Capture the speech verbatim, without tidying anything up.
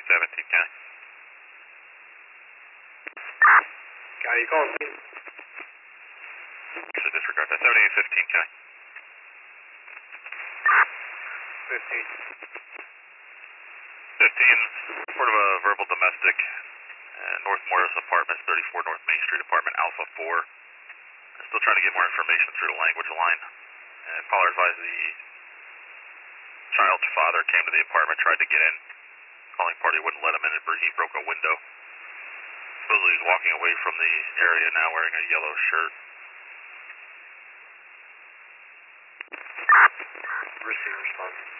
seventeen County. County, you calling me? Should disregard that. seventy-eight fifteen County. fifteen. fifteen, report of a verbal domestic. Uh, North Morris Apartments, thirty-four North Main Street, Apartment Alpha four. I'm still trying to get more information through the language line. Uh, caller advised the child's father came to the apartment, tried to get in. Calling party wouldn't let him in, he broke a window. Supposedly he's walking away from the area now wearing a yellow shirt. Receive response.